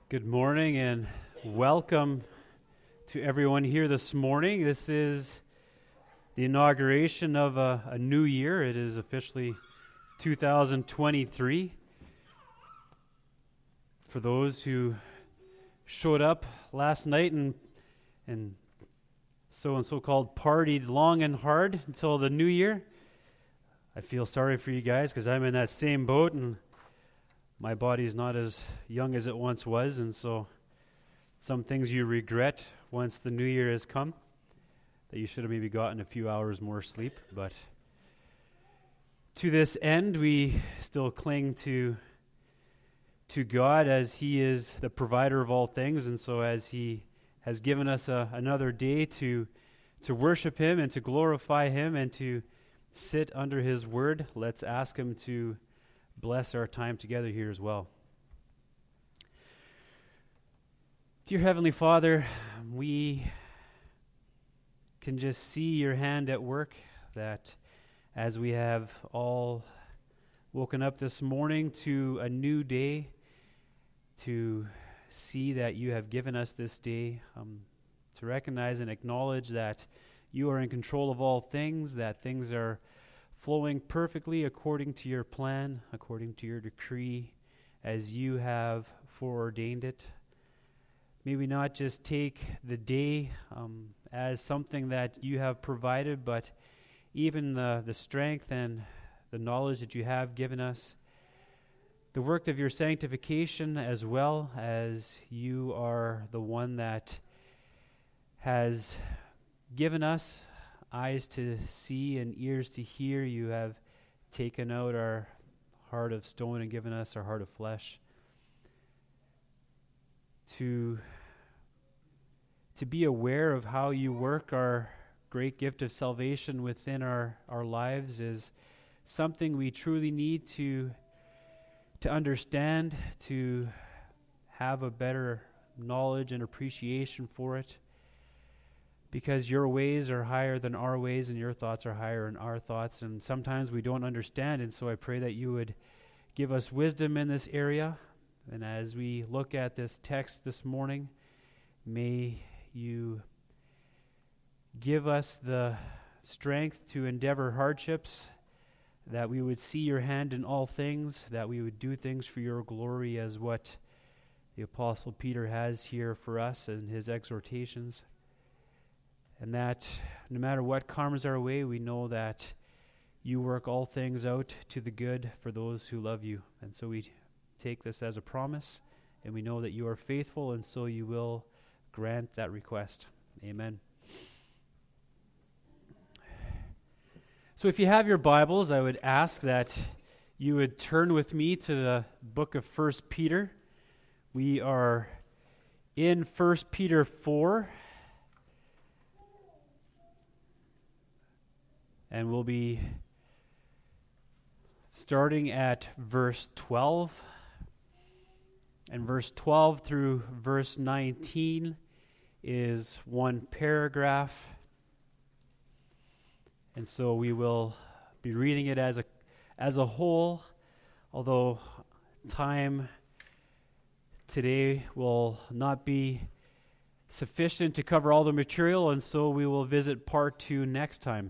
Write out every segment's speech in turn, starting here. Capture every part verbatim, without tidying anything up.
Good morning and welcome to everyone here this morning. This is the inauguration of a, a new year. It is officially two thousand twenty-three. For those who showed up last night and and so and so-called partied long and hard until the new year, I feel sorry for you guys because I'm in that same boat and my body is not as young as it once was, and so some things you regret once the new year has come, that you should have maybe gotten a few hours more sleep. But to this end, we still cling to to God as He is the provider of all things, and so as He has given us a, another day to to worship Him and to glorify Him and to sit under His Word, let's ask Him to bless our time together here as well. Dear Heavenly Father, we can just see your hand at work, that as we have all woken up this morning to a new day, to see that you have given us this day, um, to recognize and acknowledge that you are in control of all things, that things are flowing perfectly according to your plan, according to your decree, as you have foreordained it. May we not just take the day um, as something that you have provided, but even the, the strength and the knowledge that you have given us, the work of your sanctification, as well as you are the one that has given us eyes to see and ears to hear. You have taken out our heart of stone and given us our heart of flesh. To, to be aware of how you work our great gift of salvation within our, our lives is something we truly need to, to understand, to have a better knowledge and appreciation for it. Because your ways are higher than our ways and your thoughts are higher than our thoughts. And sometimes we don't understand. And so I pray that you would give us wisdom in this area. And as we look at this text this morning, may you give us the strength to endeavor hardships, that we would see your hand in all things, that we would do things for your glory, as what the Apostle Peter has here for us in his exhortations. And that no matter what comes our way, we know that you work all things out to the good for those who love you. And so we take this as a promise, and we know that you are faithful, and so you will grant that request. Amen. So if you have your Bibles, I would ask that you would turn with me to the book of First Peter. We are in First Peter four. And we'll be starting at verse twelve. And verse twelve through verse nineteen is one paragraph. And so we will be reading it as a as a whole, although time today will not be sufficient to cover all the material, and so we will visit part two next time.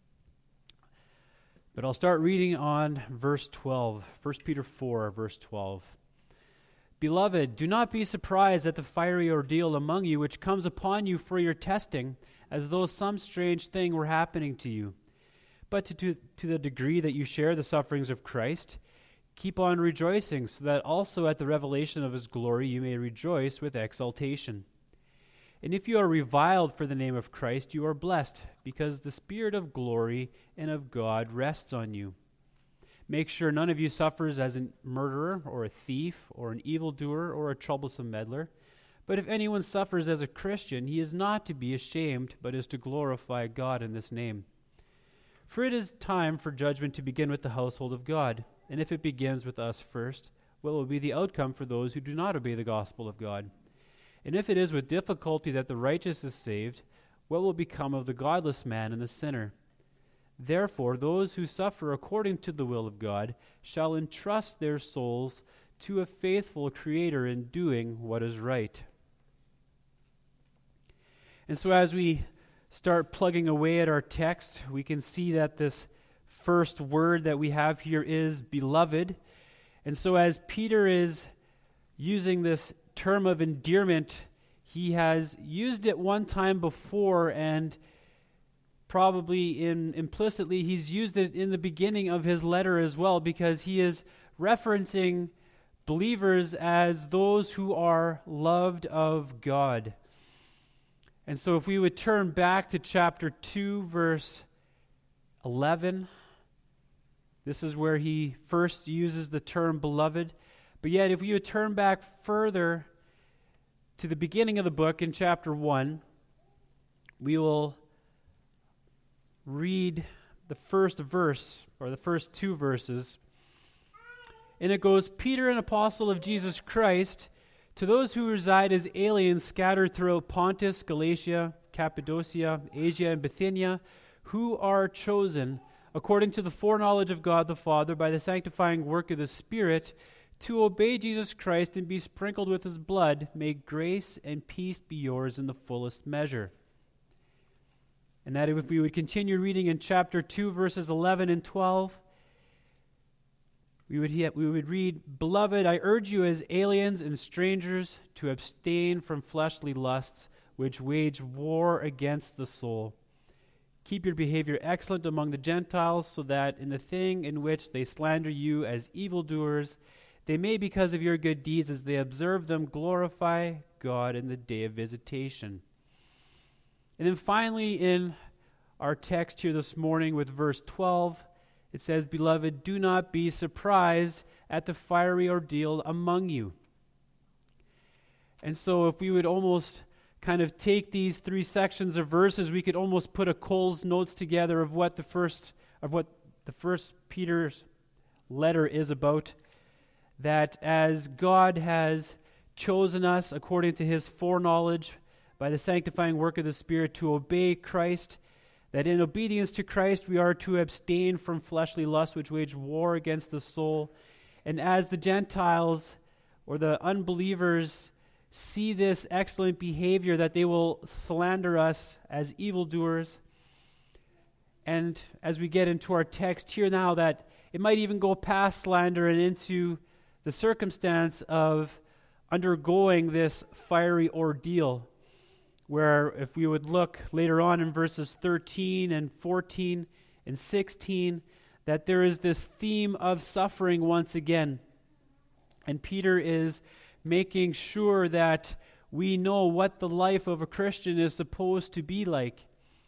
But I'll start reading on verse twelve, First Peter four, verse twelve. Beloved, do not be surprised at the fiery ordeal among you which comes upon you for your testing, as though some strange thing were happening to you. But to, to, to the degree that you share the sufferings of Christ, keep on rejoicing, so that also at the revelation of his glory you may rejoice with exultation. And if you are reviled for the name of Christ, you are blessed, because the Spirit of glory and of God rests on you. Make sure none of you suffers as a murderer or a thief or an evildoer or a troublesome meddler. But if anyone suffers as a Christian, he is not to be ashamed, but is to glorify God in this name. For it is time for judgment to begin with the household of God. And if it begins with us first, what will be the outcome for those who do not obey the gospel of God? And if it is with difficulty that the righteous is saved, what will become of the godless man and the sinner? Therefore, those who suffer according to the will of God shall entrust their souls to a faithful Creator in doing what is right. And so as we start plugging away at our text, we can see that this first word that we have here is beloved. And so as Peter is using this term of endearment, he has used it one time before, and probably in implicitly he's used it in the beginning of his letter as well, because he is referencing believers as those who are loved of God. And so if we would turn back to chapter two, verse eleven, this is where he first uses the term beloved. But yet if we would turn back further to the beginning of the book in chapter one, we will read the first verse, or the first two verses. And it goes, Peter, an apostle of Jesus Christ, to those who reside as aliens scattered throughout Pontus, Galatia, Cappadocia, Asia, and Bithynia, who are chosen, according to the foreknowledge of God the Father, by the sanctifying work of the Spirit, to obey Jesus Christ and be sprinkled with his blood, may grace and peace be yours in the fullest measure. And that if we would continue reading in chapter two, verses eleven and twelve, we would, he- we would read, Beloved, I urge you as aliens and strangers to abstain from fleshly lusts, which wage war against the soul. Keep your behavior excellent among the Gentiles, so that in the thing in which they slander you as evildoers, they may, because of your good deeds, as they observe them, glorify God in the day of visitation. And then finally, in our text here this morning with verse twelve, it says, Beloved, do not be surprised at the fiery ordeal among you. And so if we would almost kind of take these three sections of verses, we could almost put a Cole's notes together of what the first of what the first Peter's letter is about. That as God has chosen us according to his foreknowledge by the sanctifying work of the Spirit to obey Christ, that in obedience to Christ we are to abstain from fleshly lusts which wage war against the soul. And as the Gentiles or the unbelievers see this excellent behavior, that they will slander us as evildoers. And as we get into our text here now, that it might even go past slander and into the circumstance of undergoing this fiery ordeal, where if we would look later on in verses thirteen and fourteen and sixteen, that there is this theme of suffering once again. And Peter is making sure that we know what the life of a Christian is supposed to be like.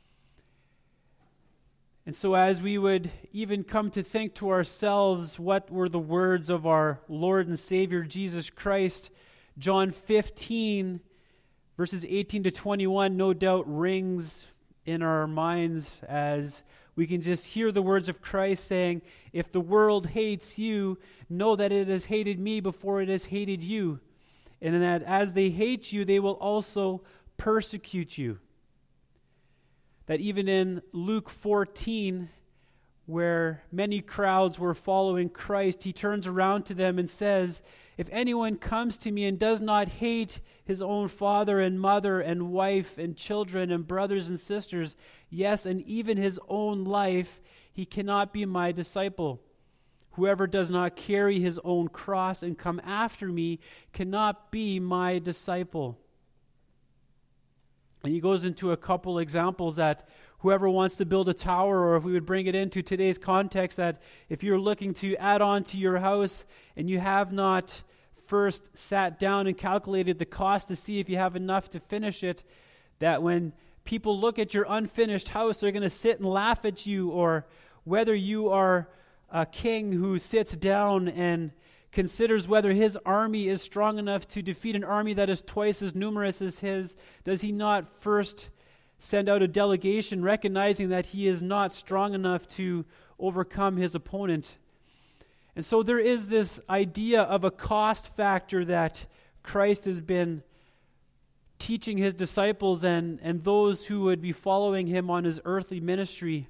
And so as we would even come to think to ourselves, what were the words of our Lord and Savior Jesus Christ, John fifteen, verses eighteen to twenty-one, no doubt rings in our minds as we can just hear the words of Christ saying, if the world hates you, know that it has hated me before it has hated you. And that as they hate you, they will also persecute you. That even in Luke fourteen, where many crowds were following Christ, he turns around to them and says, if anyone comes to me and does not hate his own father and mother and wife and children and brothers and sisters, yes, and even his own life, he cannot be my disciple. Whoever does not carry his own cross and come after me cannot be my disciple. And he goes into a couple examples that whoever wants to build a tower, or if we would bring it into today's context, that if you're looking to add on to your house and you have not first sat down and calculated the cost to see if you have enough to finish it, that when people look at your unfinished house, they're going to sit and laugh at you. Or whether you are a king who sits down and considers whether his army is strong enough to defeat an army that is twice as numerous as his, does he not first send out a delegation recognizing that he is not strong enough to overcome his opponent? And so there is this idea of a cost factor that Christ has been teaching his disciples and, and those who would be following him on his earthly ministry.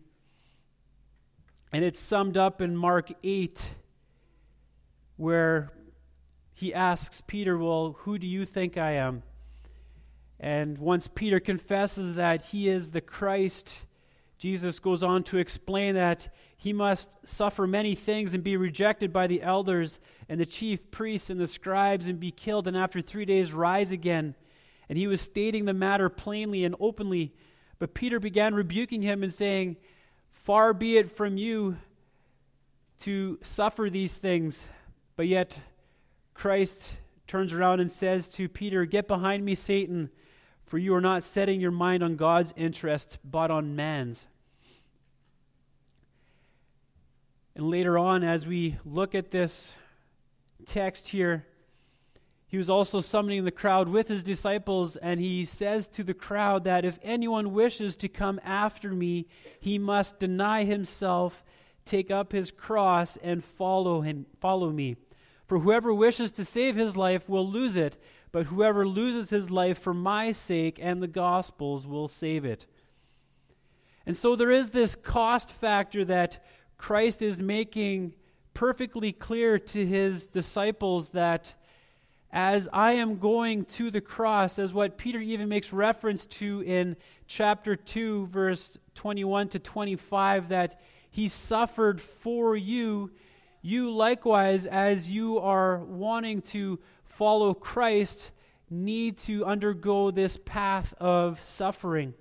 And it's summed up in Mark eight, where he asks Peter, well, who do you think I am? And once Peter confesses that he is the Christ, Jesus goes on to explain that he must suffer many things and be rejected by the elders and the chief priests and the scribes and be killed, and after three days rise again. And he was stating the matter plainly and openly. But Peter began rebuking him and saying, far be it from you to suffer these things. But yet Christ turns around and says to Peter, get behind me, Satan, for you are not setting your mind on God's interest, but on man's. And later on, as we look at this text here, he was also summoning the crowd with his disciples, and he says to the crowd that if anyone wishes to come after me, he must deny himself, take up his cross, and follow him, follow me. For whoever wishes to save his life will lose it, but whoever loses his life for my sake and the gospel's will save it. And so there is this cost factor that Christ is making perfectly clear to his disciples, that as I am going to the cross, as what Peter even makes reference to in chapter two, verse twenty-one to twenty-five, that he suffered for you, you likewise, as you are wanting to follow Christ, need to undergo this path of suffering.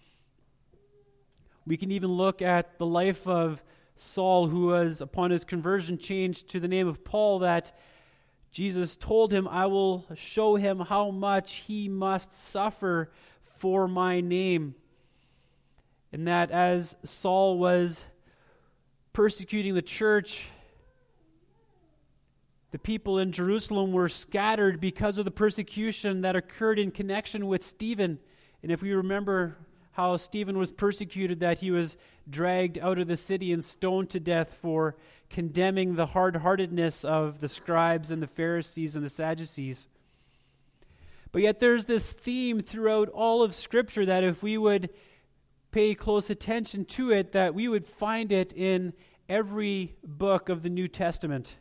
We can even look at the life of Saul, who was, upon his conversion, changed to the name of Paul, that Jesus told him, I will show him how much he must suffer for my name. And that as Saul was persecuting the church, the people in Jerusalem were scattered because of the persecution that occurred in connection with Stephen. And if we remember how Stephen was persecuted, that he was dragged out of the city and stoned to death for condemning the hard-heartedness of the scribes and the Pharisees and the Sadducees. But yet there's this theme throughout all of Scripture that if we would pay close attention to it, that we would find it in every book of the New Testament.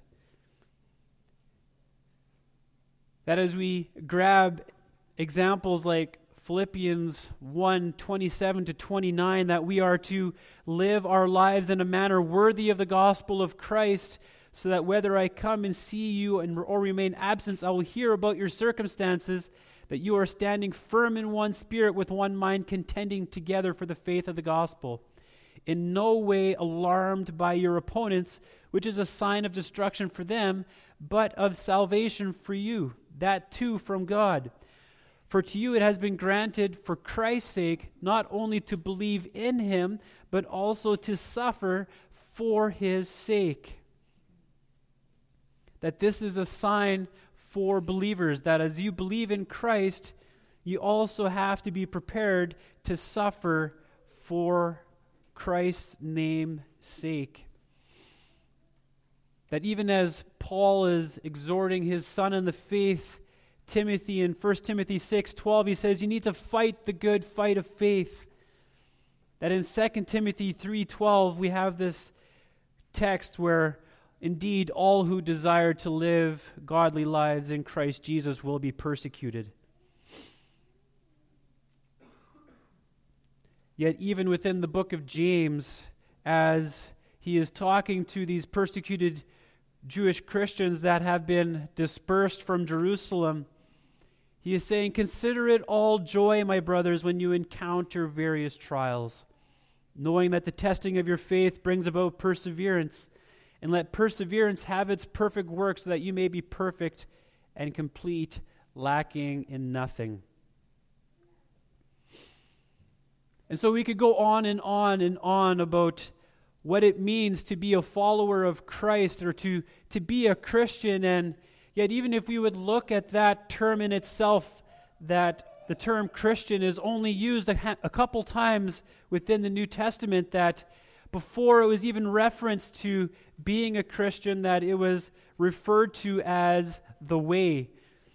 That as we grab examples like Philippians one, twenty-seven to twenty-nine, that we are to live our lives in a manner worthy of the gospel of Christ, so that whether I come and see you and or remain absent, I will hear about your circumstances, that you are standing firm in one spirit with one mind, contending together for the faith of the gospel. In no way alarmed by your opponents, which is a sign of destruction for them, but of salvation for you, that too from God. For to you it has been granted for Christ's sake not only to believe in him, but also to suffer for his sake. That this is a sign for believers, that as you believe in Christ, you also have to be prepared to suffer for Christ's name's sake. That even as Paul is exhorting his son in the faith, Timothy, in First Timothy six twelve, he says, you need to fight the good fight of faith. That in Second Timothy three twelve, we have this text where, indeed, all who desire to live godly lives in Christ Jesus will be persecuted. Yet even within the book of James, as he is talking to these persecuted Jewish Christians that have been dispersed from Jerusalem, he is saying, consider it all joy, my brothers, when you encounter various trials, knowing that the testing of your faith brings about perseverance. And let perseverance have its perfect work, so that you may be perfect and complete, lacking in nothing. And so we could go on and on and on about what it means to be a follower of Christ, or to, to be a Christian. And yet even if we would look at that term in itself, that the term Christian is only used a, ha- a couple times within the New Testament, that before it was even referenced to being a Christian, that it was referred to as the way.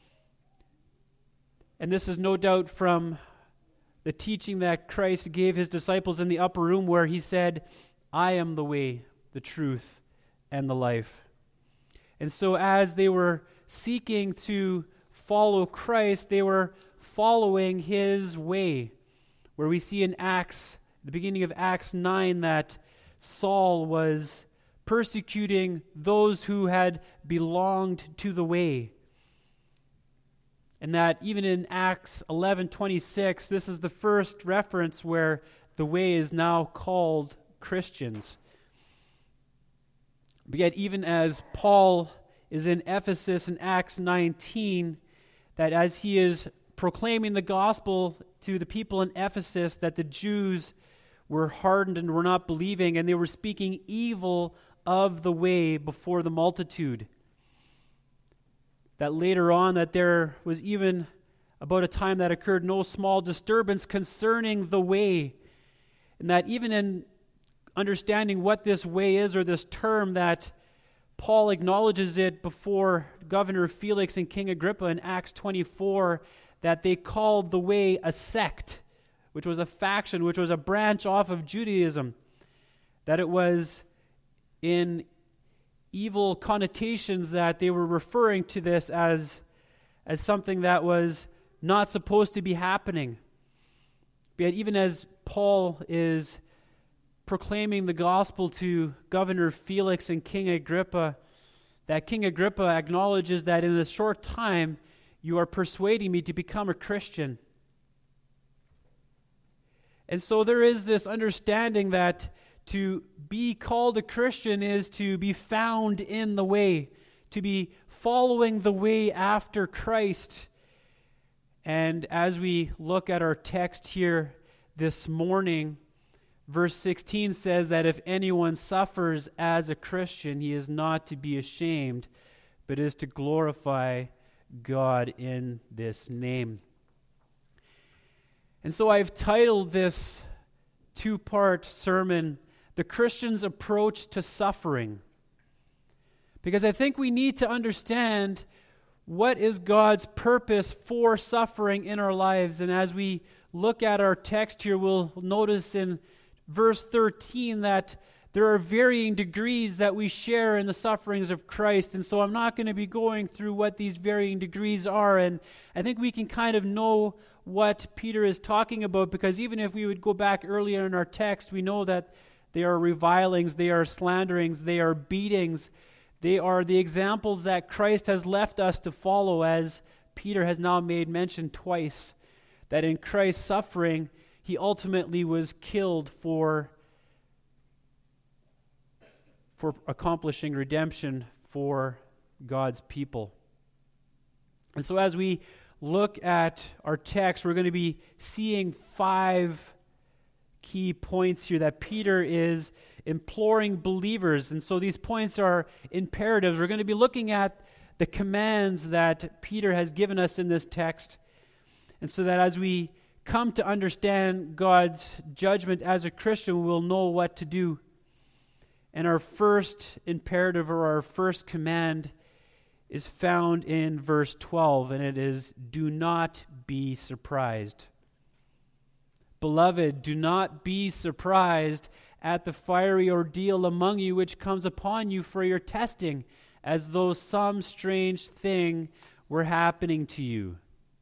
And this is no doubt from the teaching that Christ gave his disciples in the upper room, where he said, I am the way, the truth, and the life. And so as they were seeking to follow Christ, they were following his way. Where we see in Acts, the beginning of Acts nine, that Saul was persecuting those who had belonged to the way. And that even in Acts eleven twenty-six, this is the first reference where the way is now called Christians. But yet, even as Paul is in Ephesus in Acts nineteen, that as he is proclaiming the gospel to the people in Ephesus, that the Jews were hardened and were not believing, and they were speaking evil of the way before the multitude. That later on, that there was even about a time that occurred no small disturbance concerning the way, and that even in understanding what this way is, or this term, that Paul acknowledges it before Governor Felix and King Agrippa in Acts twenty-four, that they called the way a sect, which was a faction, which was a branch off of Judaism, that it was in evil connotations that they were referring to this as, as something that was not supposed to be happening. But even as Paul is proclaiming the gospel to Governor Felix and King Agrippa, that King Agrippa acknowledges that in a short time you are persuading me to become a Christian. And so there is this understanding that to be called a Christian is to be found in the way, to be following the way after Christ. And as we look at our text here this morning, verse sixteen says that if anyone suffers as a Christian, he is not to be ashamed, but is to glorify God in this name. And so I've titled this two-part sermon, The Christian's Approach to Suffering, because I think we need to understand what is God's purpose for suffering in our lives. And as we look at our text here, we'll notice in verse thirteen that there are varying degrees that we share in the sufferings of Christ. And so I'm not going to be going through what these varying degrees are. And I think we can kind of know what Peter is talking about, because even if we would go back earlier in our text, we know that they are revilings, they are slanderings, they are beatings. They are the examples that Christ has left us to follow, as Peter has now made mention twice, that in Christ's suffering, he ultimately was killed for, for accomplishing redemption for God's people. And so as we look at our text, we're going to be seeing five key points here that Peter is imploring believers. And so these points are imperatives. We're going to be looking at the commands that Peter has given us in this text. And so that as we come to understand God's judgment as a Christian, we'll know what to do. And our first imperative, or our first command, is found in verse twelve, and it is, do not be surprised. Beloved, do not be surprised at the fiery ordeal among you which comes upon you for your testing, as though some strange thing were happening to you.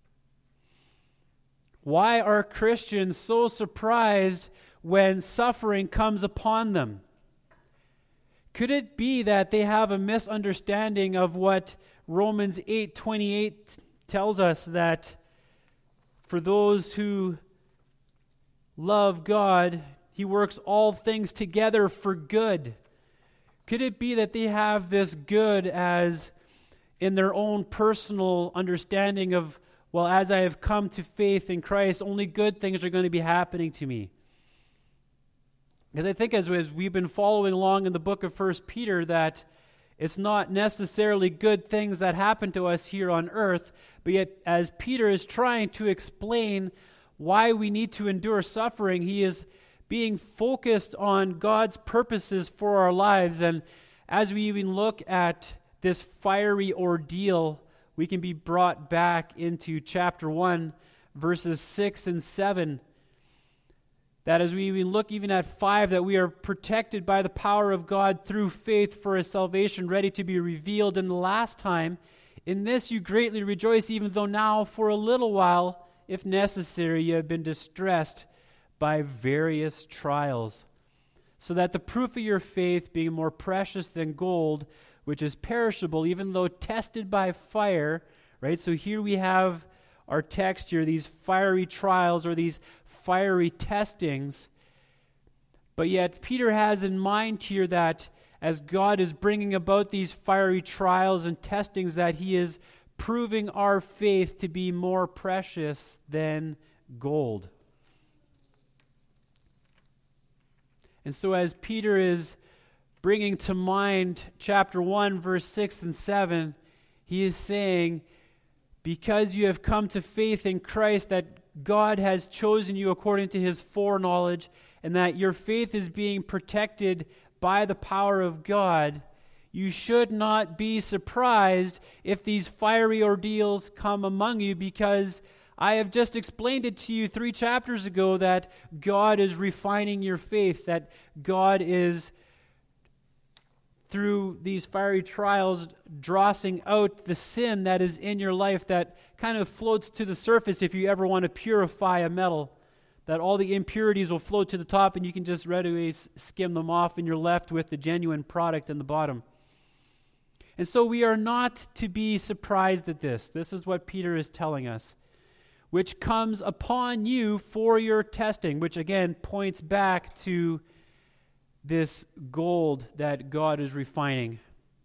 Why are Christians so surprised when suffering comes upon them? Could it be that they have a misunderstanding of what Romans eight twenty-eight tells us, that for those who love God, he works all things together for good? Could it be that they have this good as in their own personal understanding of, well, as I have come to faith in Christ, only good things are going to be happening to me? Because I think as, as we've been following along in the book of First Peter, that it's not necessarily good things that happen to us here on earth, but yet as Peter is trying to explain why we need to endure suffering, he is being focused on God's purposes for our lives. And as we even look at this fiery ordeal, we can be brought back into chapter one, verses six and seven. That as we even look even at five, that we are protected by the power of God through faith for a salvation ready to be revealed in the last time. In this you greatly rejoice, even though now for a little while, if necessary, you have been distressed by various trials, so that the proof of your faith, being more precious than gold, which is perishable, even though tested by fire, right? So here we have our text here, these fiery trials or these fiery testings. But yet Peter has in mind here that as God is bringing about these fiery trials and testings, that he is proving our faith to be more precious than gold. And so as Peter is bringing to mind chapter one, verse six and seven, he is saying, because you have come to faith in Christ, that God has chosen you according to his foreknowledge, and that your faith is being protected by the power of God, you should not be surprised if these fiery ordeals come among you, because I have just explained it to you three chapters ago that God is refining your faith, that God is, through these fiery trials, drossing out the sin that is in your life that kind of floats to the surface if you ever want to purify a metal, that all the impurities will float to the top and you can just readily skim them off and you're left with the genuine product in the bottom. And so we are not to be surprised at this. This is what Peter is telling us, which comes upon you for your testing, which again points back to this gold that God is refining.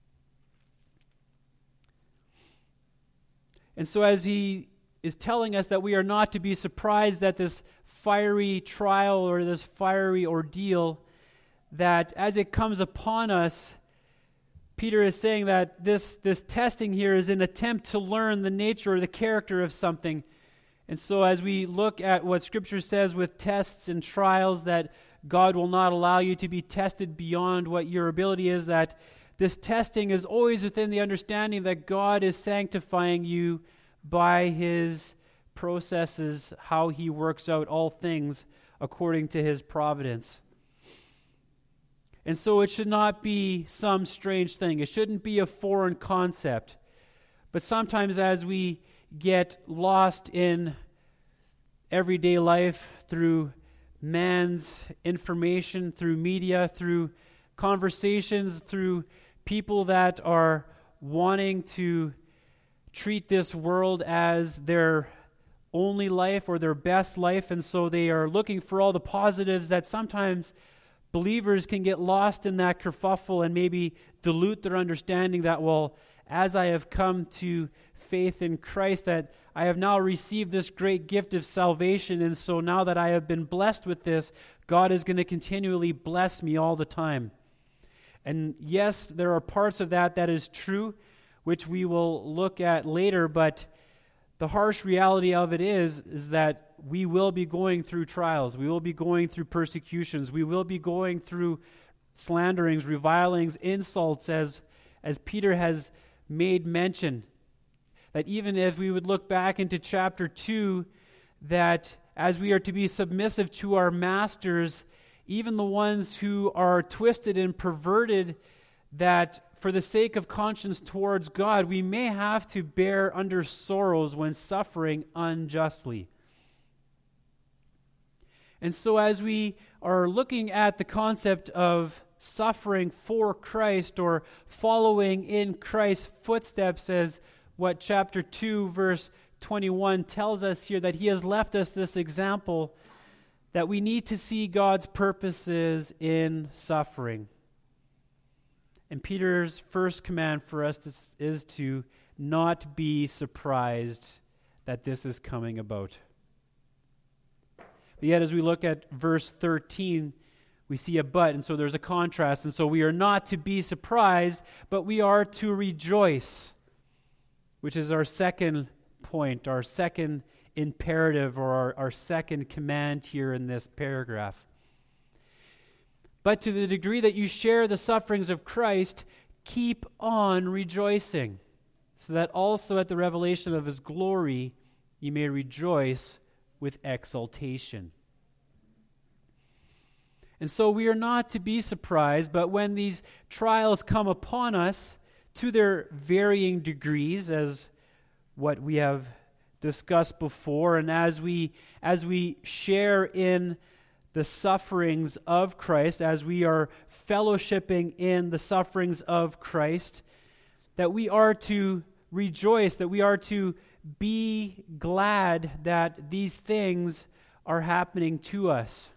And so as he is telling us that we are not to be surprised that this fiery trial or this fiery ordeal, that as it comes upon us, Peter is saying that this, this testing here is an attempt to learn the nature or the character of something. And so as we look at what Scripture says with tests and trials, that God will not allow you to be tested beyond what your ability is, that this testing is always within the understanding that God is sanctifying you by his processes, how he works out all things according to his providence. And so it should not be some strange thing. It shouldn't be a foreign concept. But sometimes as we get lost in everyday life through man's information, through media, through conversations, through people that are wanting to treat this world as their only life or their best life, and so they are looking for all the positives, that sometimes believers can get lost in that kerfuffle and maybe dilute their understanding that, well, as I have come to faith in Christ, that I have now received this great gift of salvation, and so now that I have been blessed with this, God is going to continually bless me all the time. And yes, there are parts of that that is true, which we will look at later, but the harsh reality of it is, is that we will be going through trials. We will be going through persecutions. We will be going through slanderings, revilings, insults, as, as Peter has made mention. That even if we would look back into chapter two, that as we are to be submissive to our masters, even the ones who are twisted and perverted, that for the sake of conscience towards God, we may have to bear under sorrows when suffering unjustly. And so as we are looking at the concept of suffering for Christ or following in Christ's footsteps, as what chapter two, verse twenty-one tells us here, that he has left us this example, that we need to see God's purposes in suffering. And Peter's first command for us is, is to not be surprised that this is coming about. But yet as we look at verse thirteen, we see a but, and so there's a contrast. And so we are not to be surprised, but we are to rejoice, which is our second point, our second imperative, or our, our second command here in this paragraph. But to the degree that you share the sufferings of Christ, keep on rejoicing, so that also at the revelation of his glory you may rejoice with exultation. And so we are not to be surprised, but when these trials come upon us, to their varying degrees, as what we have discussed before, and as we as we share in the sufferings of Christ, as we are fellowshipping in the sufferings of Christ, that we are to rejoice, that we are to be glad that these things are happening to us.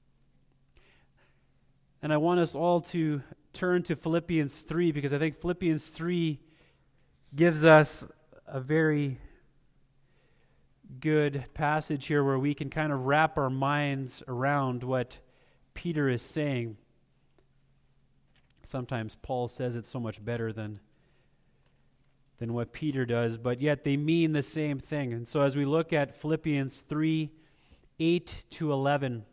And I want us all to turn to Philippians three, because I think Philippians three gives us a very good passage here where we can kind of wrap our minds around what Peter is saying. Sometimes Paul says it so much better than, than what Peter does, but yet they mean the same thing. And so as we look at Philippians three, eight to eleven,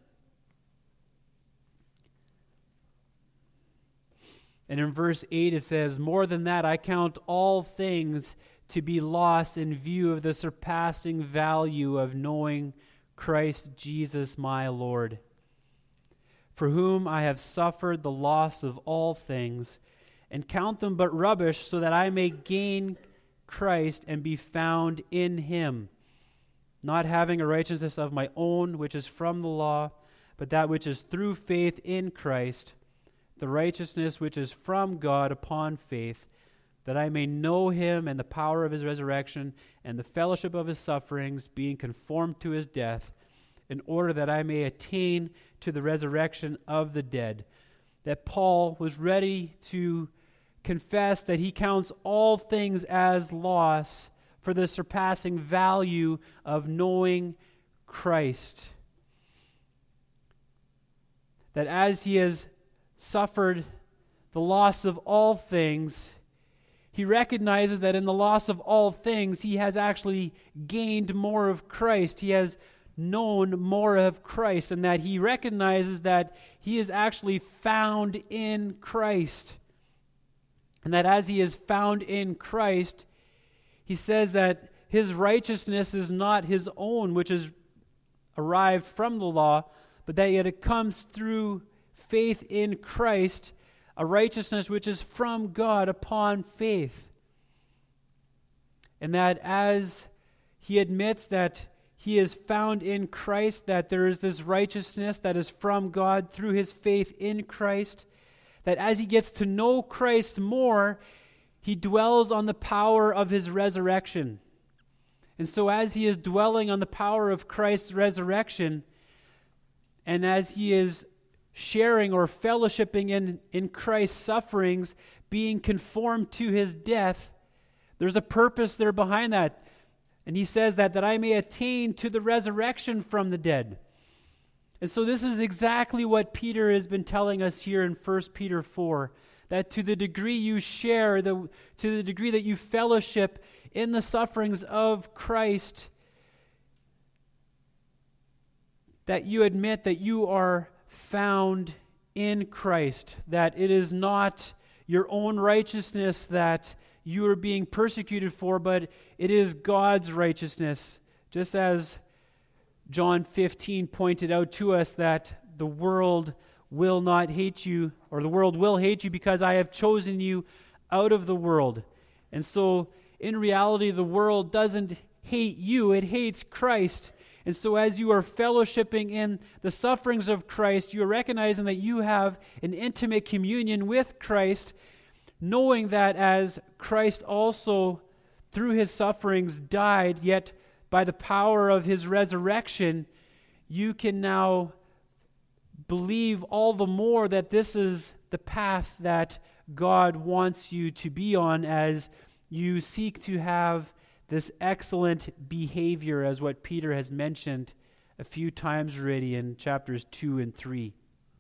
and in verse eight it says, "More than that, I count all things to be lost in view of the surpassing value of knowing Christ Jesus my Lord, for whom I have suffered the loss of all things, and count them but rubbish, so that I may gain Christ and be found in him, not having a righteousness of my own, which is from the law, but that which is through faith in Christ, the righteousness which is from God upon faith, that I may know him and the power of his resurrection and the fellowship of his sufferings, being conformed to his death, in order that I may attain to the resurrection of the dead." That Paul was ready to confess that he counts all things as loss for the surpassing value of knowing Christ. That as he has suffered the loss of all things, he recognizes that in the loss of all things, he has actually gained more of Christ. He has known more of Christ, and that he recognizes that he is actually found in Christ. And that as he is found in Christ, he says that his righteousness is not his own, which is arrived from the law, but that yet it comes through faith in Christ, a righteousness which is from God upon faith. And that as he admits that he is found in Christ, that there is this righteousness that is from God through his faith in Christ, that as he gets to know Christ more, he dwells on the power of his resurrection. And so as he is dwelling on the power of Christ's resurrection, and as he is sharing or fellowshipping in, in Christ's sufferings, being conformed to his death, there's a purpose there behind that. And he says that, that I may attain to the resurrection from the dead. And so this is exactly what Peter has been telling us here in First Peter four, that to the degree you share, the, to the degree that you fellowship in the sufferings of Christ, that you admit that you are found in Christ, that it is not your own righteousness that you are being persecuted for, but it is God's righteousness. Just as John fifteen pointed out to us, that the world will not hate you, or the world will hate you because I have chosen you out of the world. And so in reality, the world doesn't hate you, it hates Christ. And so as you are fellowshipping in the sufferings of Christ, you are recognizing that you have an intimate communion with Christ, knowing that as Christ also, through his sufferings, died, yet by the power of his resurrection, you can now believe all the more that this is the path that God wants you to be on as you seek to have this excellent behavior, as what Peter has mentioned a few times already in chapters two and three.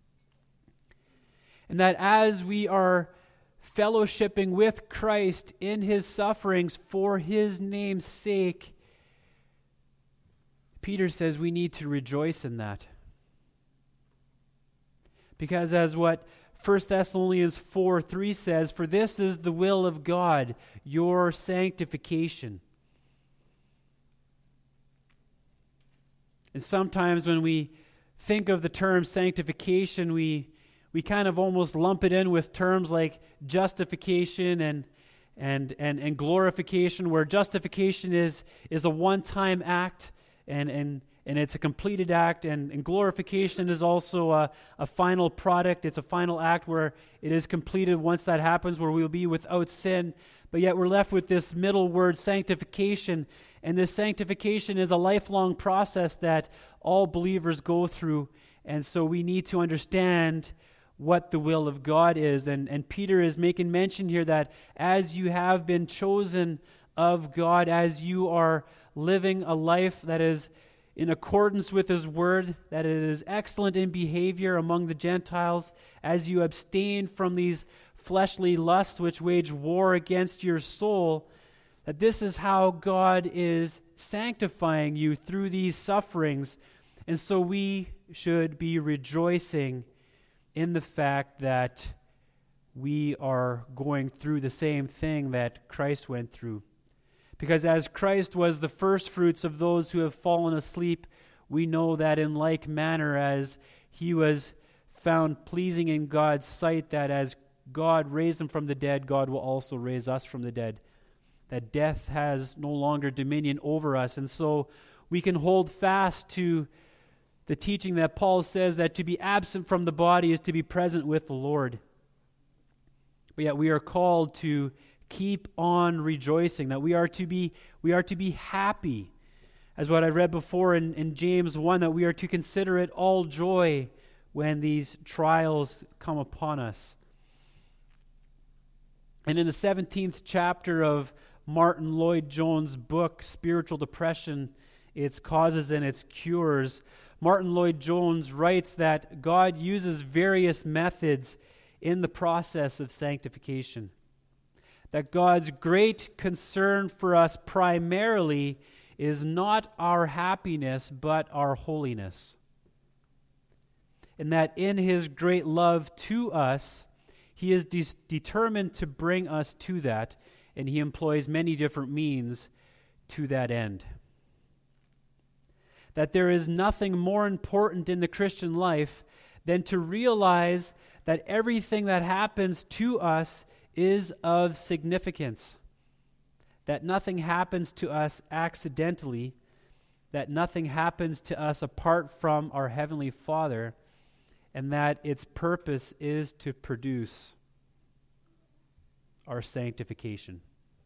And that as we are fellowshipping with Christ in his sufferings for his name's sake, Peter says we need to rejoice in that. Because as what First Thessalonians four three says, "For this is the will of God, your sanctification." And sometimes when we think of the term sanctification, we we kind of almost lump it in with terms like justification and and and and glorification, where justification is is a one-time act, and and and it's a completed act, and, and glorification is also a, a final product. It's a final act where it is completed once that happens, where we will be without sin. But yet we're left with this middle word, sanctification, and this sanctification is a lifelong process that all believers go through, and so we need to understand what the will of God is. And, and Peter is making mention here that as you have been chosen of God, as you are living a life that is in accordance with His word, that it is excellent in behavior among the Gentiles, as you abstain from these fleshly lusts which wage war against your soul, that this is how God is sanctifying you through these sufferings. And so we should be rejoicing in the fact that we are going through the same thing that Christ went through. Because as Christ was the first fruits of those who have fallen asleep, we know that in like manner as He was found pleasing in God's sight, that as God raised Him from the dead, God will also raise us from the dead. That death has no longer dominion over us. And so we can hold fast to the teaching that Paul says that to be absent from the body is to be present with the Lord. But yet we are called to keep on rejoicing, that we are to be we are to be happy. As what I read before in, in James one, that we are to consider it all joy when these trials come upon us. And in the seventeenth chapter of Martin Lloyd-Jones' book, Spiritual Depression, Its Causes and Its Cures, Martin Lloyd-Jones writes that God uses various methods in the process of sanctification. That God's great concern for us primarily is not our happiness, but our holiness. And that in His great love to us, He is de- determined to bring us to that, and He employs many different means to that end. That there is nothing more important in the Christian life than to realize that everything that happens to us is of significance. That nothing happens to us accidentally, that nothing happens to us apart from our Heavenly Father, and that its purpose is to produce our sanctification.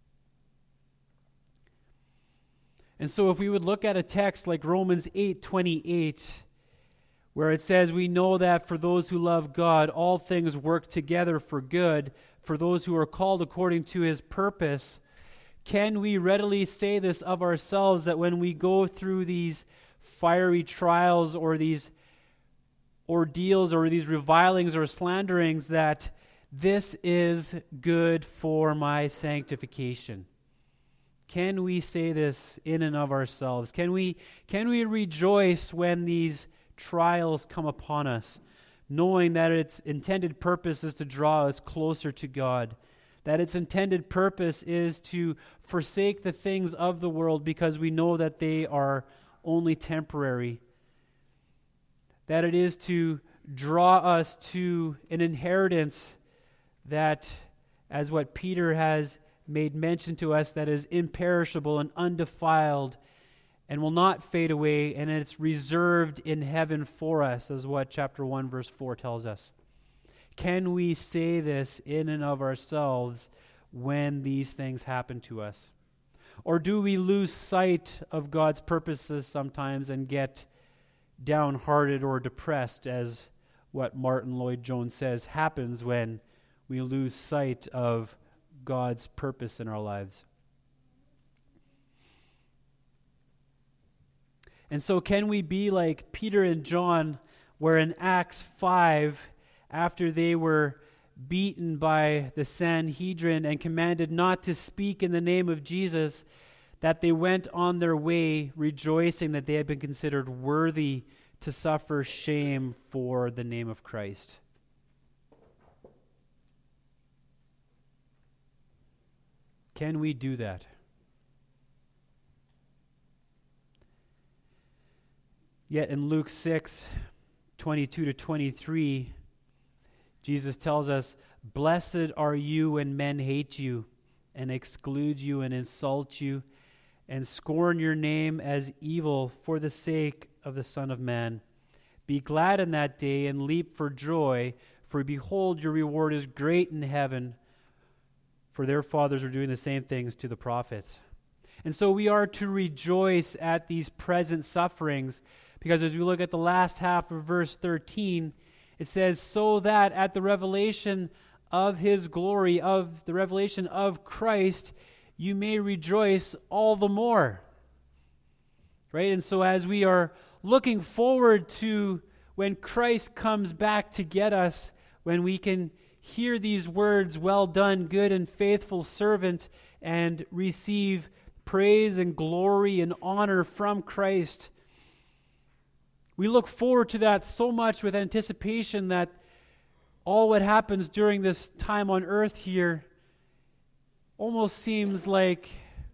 And so if we would look at a text like Romans eight twenty-eight, where it says, we know that for those who love God, all things work together for good, for those who are called according to His purpose, can we readily say this of ourselves, that when we go through these fiery trials or these ordeals or these revilings or slanderings, that this is good for my sanctification? Can we say this in and of ourselves? Can we, can we rejoice when these trials come upon us, knowing that its intended purpose is to draw us closer to God, that its intended purpose is to forsake the things of the world because we know that they are only temporary, that it is to draw us to an inheritance that, as what Peter has made mention to us, that is imperishable and undefiled and will not fade away, and it's reserved in heaven for us, as what chapter one verse four tells us. Can we say this in and of ourselves when these things happen to us? Or do we lose sight of God's purposes sometimes and get downhearted or depressed, as what Martin Lloyd-Jones says happens when we lose sight of God's purpose in our lives? And so can we be like Peter and John, where in Acts five, after they were beaten by the Sanhedrin and commanded not to speak in the name of Jesus, that they went on their way rejoicing that they had been considered worthy to suffer shame for the name of Christ? Can we do that? Yet in Luke six, twenty-two to twenty-three, Jesus tells us, "Blessed are you when men hate you and exclude you and insult you and scorn your name as evil for the sake of the Son of Man. Be glad in that day and leap for joy, for behold, your reward is great in heaven, for their fathers were doing the same things to the prophets. And so we are to rejoice at these present sufferings, because as we look at the last half of verse thirteen, it says, so that at the revelation of his glory, of the revelation of Christ, you may rejoice all the more. Right? And so as we are looking forward to when Christ comes back to get us, when we can hear these words, well done, good and faithful servant, and receive praise and glory and honor from Christ, we look forward to that so much with anticipation that all what happens during this time on earth here almost seems like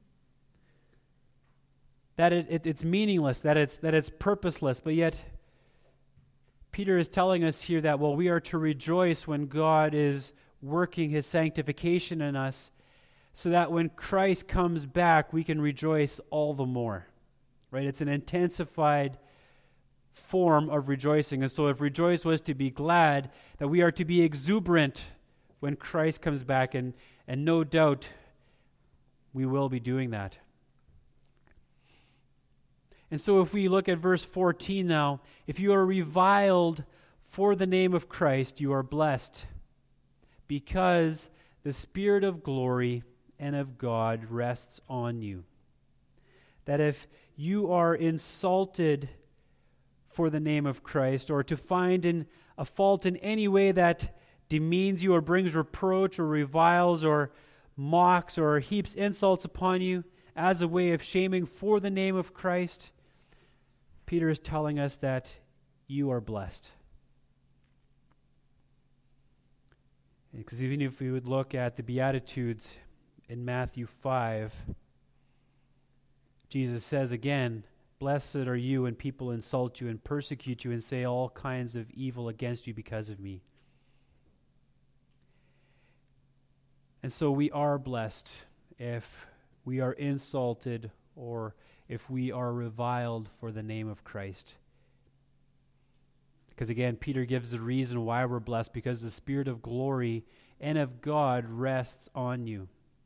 that it, it, it's meaningless, that it's that it's purposeless. But yet, Peter is telling us here that, well, we are to rejoice when God is working his sanctification in us, so that when Christ comes back, we can rejoice all the more. Right? It's an intensified form of rejoicing. And so if rejoice was to be glad, that we are to be exuberant when Christ comes back, and, and no doubt we will be doing that. And so if we look at verse fourteen now, if you are reviled for the name of Christ, you are blessed, because the Spirit of glory and of God rests on you. That if you are insulted for the name of Christ, or to find in a fault in any way that demeans you or brings reproach or reviles or mocks or heaps insults upon you as a way of shaming for the name of Christ, Peter is telling us that you are blessed. Because even if we would look at the Beatitudes in Matthew five, Jesus says again, blessed are you when people insult you and persecute you and say all kinds of evil against you because of me. And so we are blessed if we are insulted or if we are reviled for the name of Christ. Because again, Peter gives the reason why we're blessed, because the Spirit of glory and of God rests on you.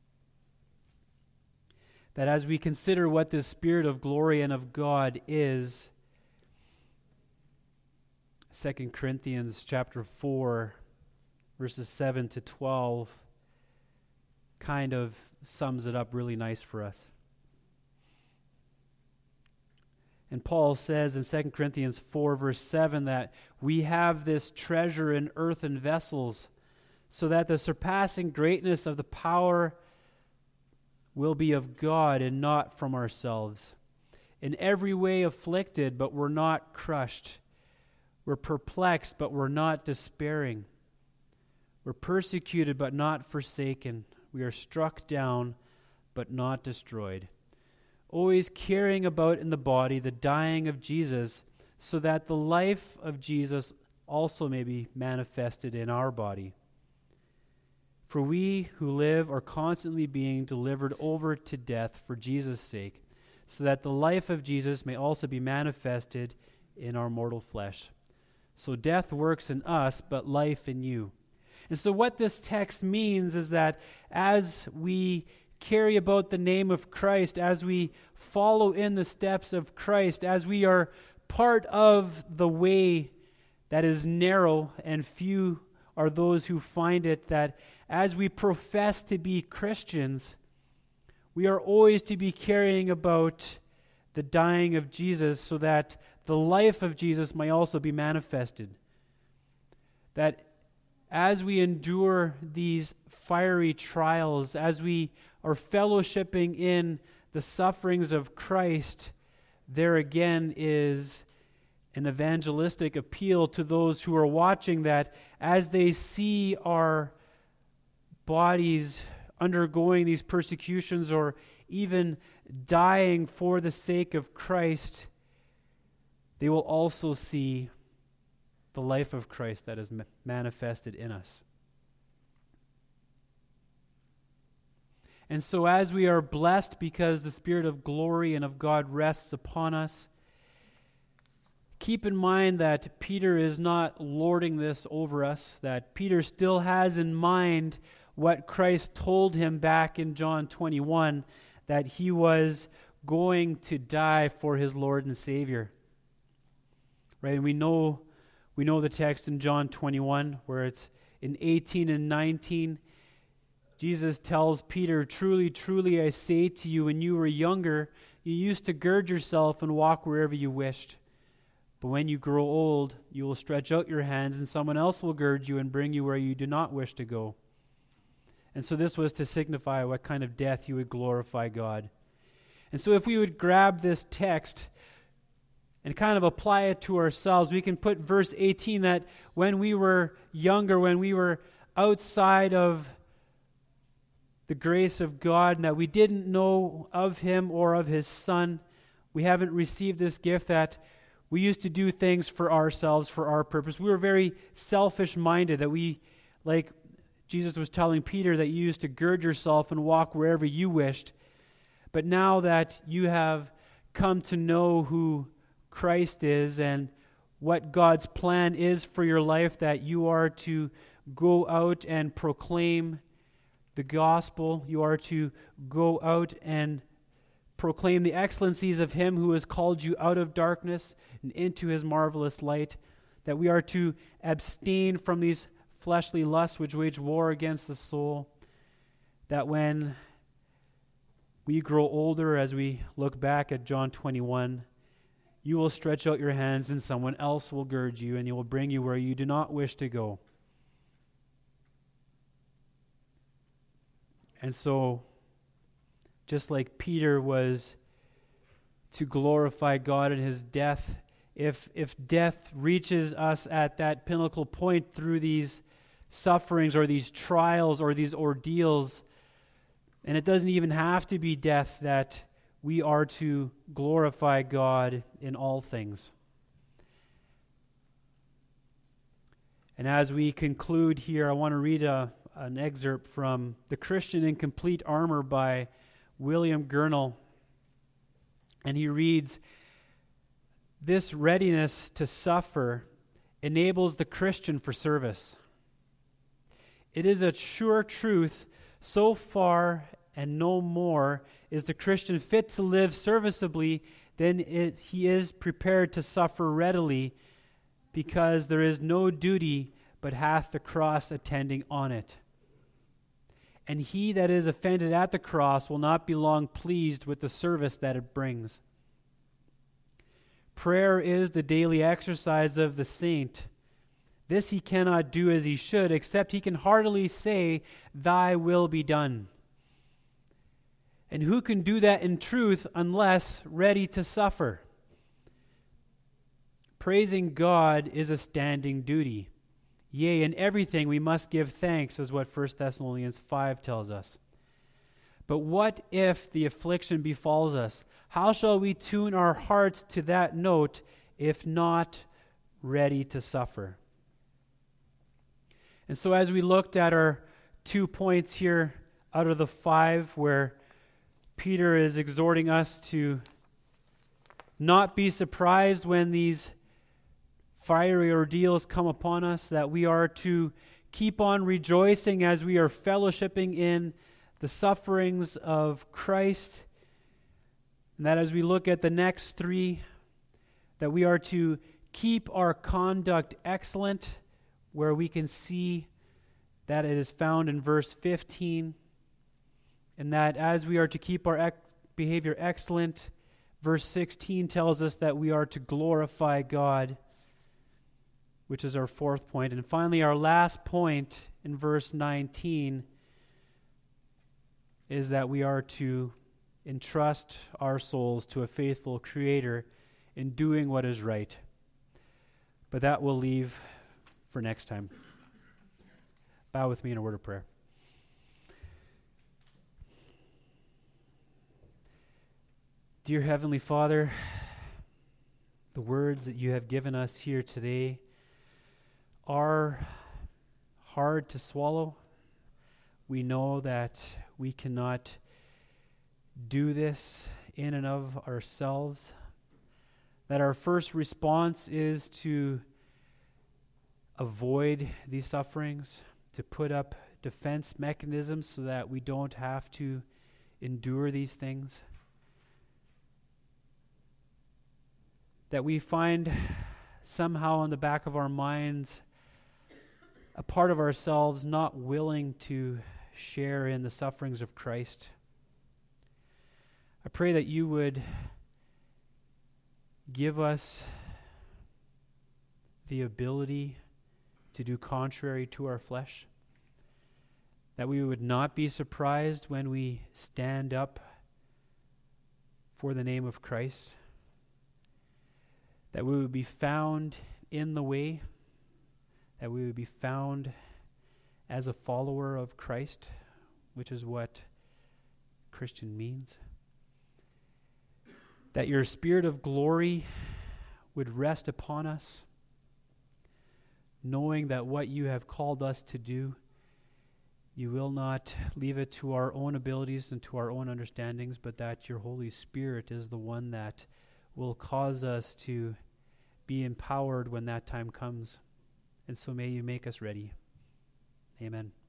That as we consider what this Spirit of glory and of God is, Second Corinthians chapter four, verses seven to twelve, kind of sums it up really nice for us. And Paul says in Second Corinthians four, verse seven, that we have this treasure in earthen vessels, so that the surpassing greatness of the power will be of God and not from ourselves. In every way afflicted, but we're not crushed. We're perplexed, but we're not despairing. We're persecuted, but not forsaken. We are struck down, but not destroyed. Always carrying about in the body the dying of Jesus, so that the life of Jesus also may be manifested in our body. For we who live are constantly being delivered over to death for Jesus' sake, so that the life of Jesus may also be manifested in our mortal flesh. So death works in us, but life in you. And so what this text means is that as we carry about the name of Christ, as we follow in the steps of Christ, as we are part of the way that is narrow and few are those who find it, that as we profess to be Christians, we are always to be carrying about the dying of Jesus, so that the life of Jesus may also be manifested. That as we endure these fiery trials, as we are fellowshipping in the sufferings of Christ, there again is an evangelistic appeal to those who are watching, that as they see our bodies undergoing these persecutions or even dying for the sake of Christ, they will also see the life of Christ that is manifested in us. And so as we are blessed because the Spirit of glory and of God rests upon us, keep in mind that Peter is not lording this over us, that Peter still has in mind what Christ told him back in John twenty-one, that he was going to die for his Lord and Savior. Right? And we know we know the text in John twenty-one where it's in eighteen and nineteen. Jesus tells Peter, "Truly, truly, I say to you, when you were younger, you used to gird yourself and walk wherever you wished. But when you grow old, you will stretch out your hands, and someone else will gird you and bring you where you do not wish to go." And so this was to signify what kind of death you would glorify God. And so if we would grab this text and kind of apply it to ourselves, we can put verse eighteen that when we were younger, when we were outside of the grace of God, and that we didn't know of Him or of His Son, we haven't received this gift, that we used to do things for ourselves, for our purpose. We were very selfish-minded, that we, like Jesus was telling Peter, that you used to gird yourself and walk wherever you wished. But now that you have come to know who Christ is and what God's plan is for your life, that you are to go out and proclaim the gospel, you are to go out and proclaim the excellencies of Him who has called you out of darkness and into His marvelous light, that we are to abstain from these fleshly lusts which wage war against the soul, that when we grow older, as we look back at John twenty-one, you will stretch out your hands and someone else will gird you, and He will bring you where you do not wish to go. And so, just like Peter was to glorify God in His death, if if death reaches us at that pinnacle point through these sufferings or these trials or these ordeals, and it doesn't even have to be death, that we are to glorify God in all things. And as we conclude here, I want to read a an excerpt from The Christian in Complete Armor by William Gurnall. And he reads, "This readiness to suffer enables the Christian for service. It is a sure truth, so far and no more is the Christian fit to live serviceably than it, he is prepared to suffer readily, because there is no duty but hath the cross attending on it. And he that is offended at the cross will not be long pleased with the service that it brings. Prayer is the daily exercise of the saint. This he cannot do as he should, except he can heartily say, 'Thy will be done.' And who can do that in truth unless ready to suffer? Praising God is a standing duty. Yea, in everything we must give thanks, as what First Thessalonians five tells us. But what if the affliction befalls us? How shall we tune our hearts to that note if not ready to suffer?" And so as we looked at our two points here out of the five, where Peter is exhorting us to not be surprised when these fiery ordeals come upon us, that we are to keep on rejoicing as we are fellowshipping in the sufferings of Christ, and that as we look at the next three, that we are to keep our conduct excellent, where we can see that it is found in verse fifteen, and that as we are to keep our ec- behavior excellent, verse sixteen tells us that we are to glorify God, which is our fourth point. And finally, our last point in verse nineteen is that we are to entrust our souls to a faithful Creator in doing what is right. But that we'll leave for next time. Bow with me in a word of prayer. Dear Heavenly Father, the words that you have given us here today are hard to swallow. We know that we cannot do this in and of ourselves, that our first response is to avoid these sufferings, to put up defense mechanisms so that we don't have to endure these things. That we find somehow on the back of our minds a part of ourselves not willing to share in the sufferings of Christ. I pray that you would give us the ability to do contrary to our flesh, that we would not be surprised when we stand up for the name of Christ, that we would be found in the way, that we would be found as a follower of Christ, which is what Christian means. That your Spirit of glory would rest upon us, knowing that what you have called us to do, you will not leave it to our own abilities and to our own understandings, but that your Holy Spirit is the one that will cause us to be empowered when that time comes. And so may you make us ready. Amen.